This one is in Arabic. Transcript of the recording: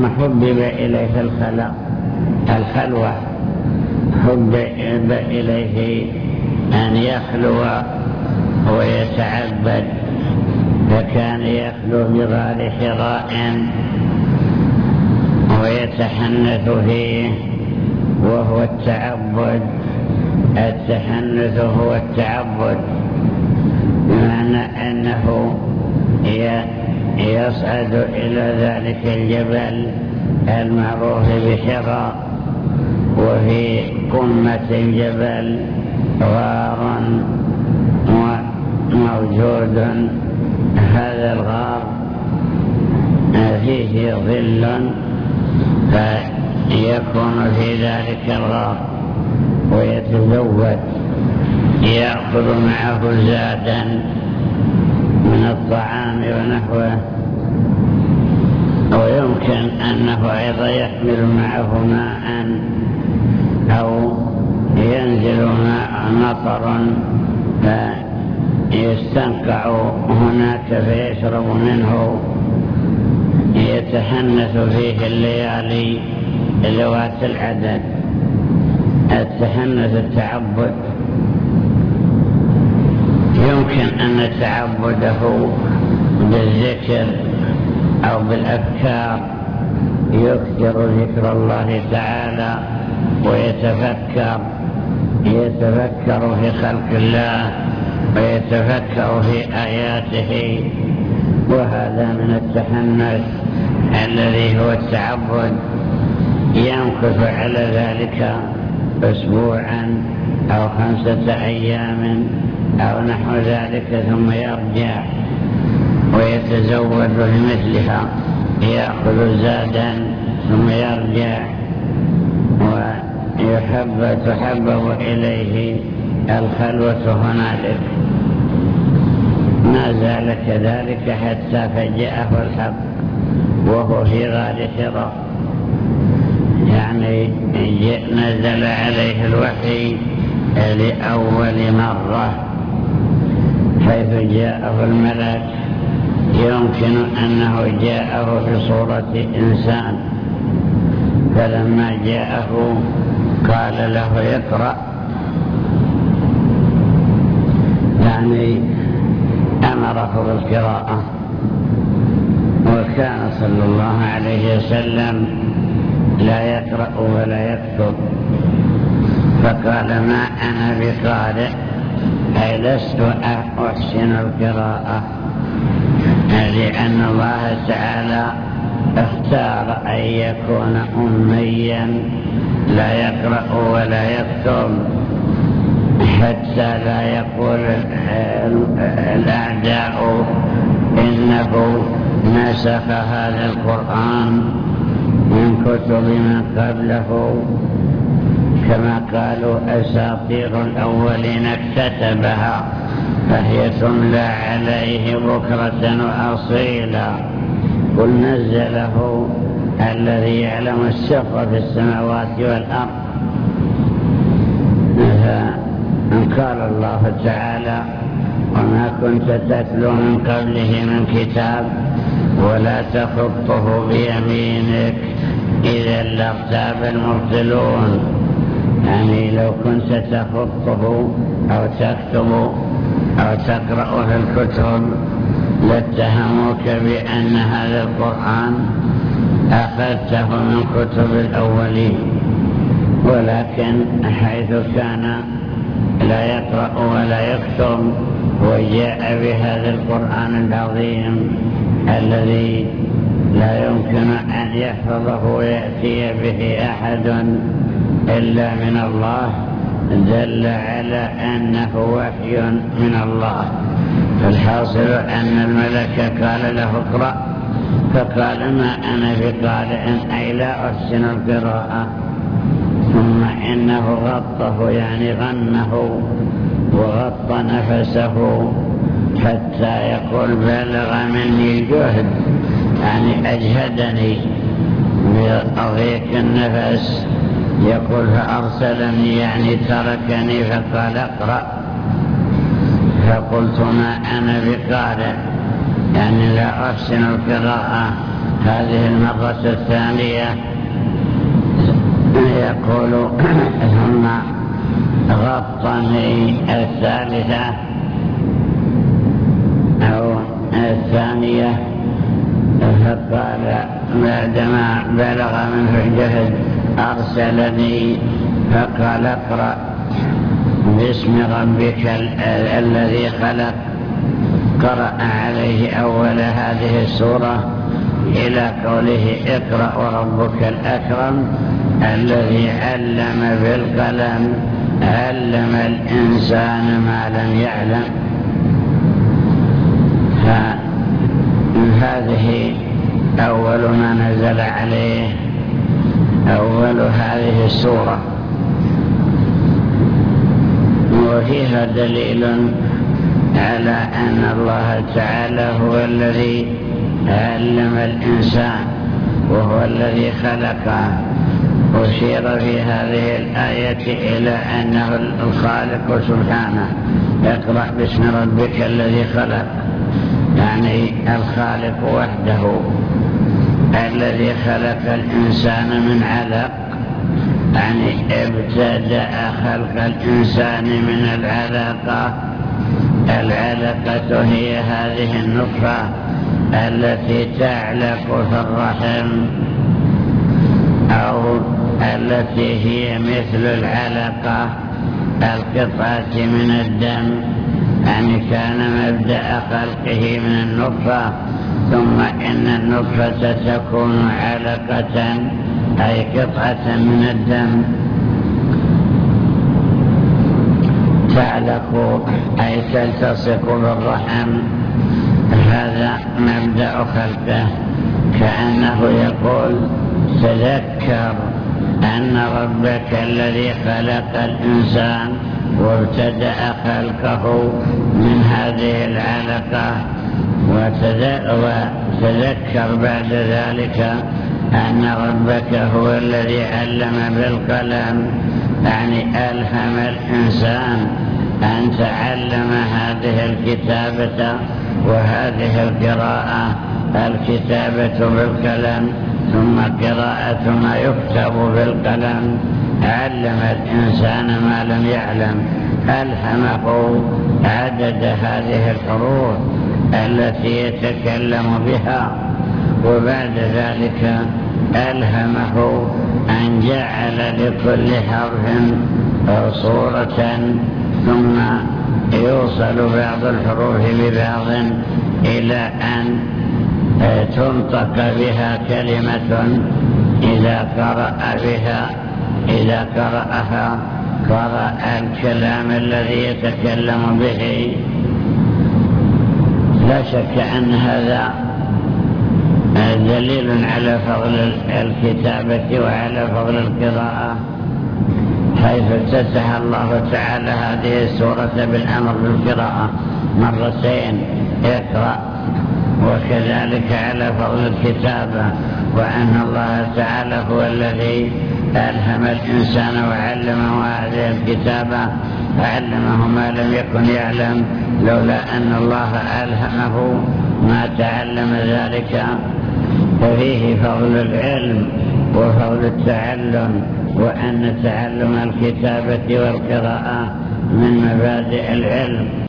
حبب إليه الخلوة، حبب إليه أن يخلو ويتعبد، فكان يخلو بغار حراء ويتحنث فيه، وهو التعبد. التحنث هو التعبد، بمعنى أنه يصعد إلى ذلك الجبل المعروف بحراء، وفي قمة الجبل غار موجود. هذا الغار فيه ظل، فيكون في ذلك الغار ويتزود، يأخذ معه زادا من الطعام ونحوه، ويمكن أنه أيضا يحمل معه ماء أو ينزل ماء مطر فيستنقع هناك فيشرب منه، يتحنث فيه الليالي ذوات العدد. التحنث التعبد. يمكن أن تعبده بالذكر أو بالأفكار، يكثر ذكر الله تعالى يتفكر في خلق الله ويتفكر في آياته، وهذا من التحنث الذي هو التعبد. يمكث على ذلك أسبوعا أو 5 أيام أو نحو ذلك، ثم يرجع ويتزود بمثلها، يأخذ زادا ثم يرجع، وتحبب إليه الخلوة هنالك. ما زال كذلك حتى فجاءه الحق وهو في غار حراء، يعني نزل عليه الوحي لأول مرة، حيث جاءه الملك. يمكن أنه جاءه في صورة إنسان، فلما جاءه قال له اقرأ، يعني أمره بالقراءة. وكان صلى الله عليه وسلم لا يقرأ ولا يكتب، فقال ما أنا بقارئ، أي لست أحسن القراءة، لأن الله تعالى اختار أن يكون أميا لا يقرأ ولا يكتب، حتى لا يقول الأعداء إنه نسخ هذا القرآن من كتب من قبله، كما قالوا أساطير الأولين اكتتبها فهي تملى عليه بكرة وأصيلا. قل نزله الذي يعلم السر في السماوات والأرض. قال الله تعالى وما كنت تتلو من قبله من كتاب ولا تخطه بيمينك إذا لارتاب المبطلون، يعني لو كنت تخطه أو تكتب أو تقرأ في الكتب لاتهموك بأن هذا القرآن أخذته من كتب الأولين، ولكن حيث كان لا يقرأ ولا يكتب وجاء بهذا القرآن العظيم الذي لا يمكن أن يحفظه ويأتي به أحد إلا من الله، دل على أنه وحي من الله. فالحاصل أن الملك قال له اقرأ، فقال ما أنا بقارئ، أي لا أحسن القراءة. ثم إنه غطه، يعني غنه وغطى نفسه حتى يقول بلغ مني الجهد، يعني أجهدني بضيق النفس. يقول فأرسلني، يعني تركني، فقال اقرأ، فقلت ما أنا بقارئ، يعني لا أحسن القراءة هذه المرة الثانية يقول ثم غطني الثالثة أو الثانية، فقال بعدما بلغ منه الجهد أرسلني فقال اقرأ باسم ربك الذي خلق. قرأ عليه أول هذه السورة إلى قوله اقرأ وربك الأكرم الذي علم بالقلم علم الإنسان ما لم يعلم. هذه أول ما نزل عليه، أول هذه السورة، وفيها دليل على أن الله تعالى هو الذي علم الإنسان وهو الذي خلقه. أشير في هذه الآية إلى أنه الخالق سبحانه. اقرأ باسم ربك الذي خلق، يعني الخالق وحده الذي خلق الإنسان من علق، يعني ابتدأ خلق الإنسان من العلقة. العلقة هي هذه النطفة التي تعلق في الرحم، أو التي هي مثل العلقة القطعة من الدم، يعني كان مبدأ خلقه من النطفة، ثم إن النطفة تكون علقة أي قطعة من الدم تعلق أي تلتصق بالرحم. هذا مبدأ خلقه، كأنه يقول تذكر أن ربك الذي خلق الإنسان وابتدأ خلقه من هذه العلقة، وتذكر بعد ذلك أن ربك هو الذي علم بالقلم، يعني ألهم الإنسان أن تعلم هذه الكتابة وهذه القراءة، الكتابة بالقلم ثم قراءة ما يكتب بالقلم. علم الإنسان ما لم يعلم، ألهمه عدد هذه الحروف التي يتكلم بها، وبعد ذلك ألهمه أن جعل لكل حرف صورة، ثم يوصل بعض الحروف ببعض إلى أن تنطق بها كلمة. إذا قرأها قرأ الكلام الذي يتكلم به. لا شك أن هذا دليل على فضل الكتابة وعلى فضل القراءة، حيث افتتح الله تعالى هذه السورة بالأمر بالقراءة مرتين، اقرأ، وكذلك على فضل الكتابة، وأن الله تعالى هو الذي ألهم الإنسان وعلمه هذه الكتابة، وعلمه ما لم يكن يعلم. لولا أن الله ألهمه ما تعلم ذلك. ففيه فضل العلم وفضل التعلم، وأن تعلم الكتابة والقراءة من مبادئ العلم.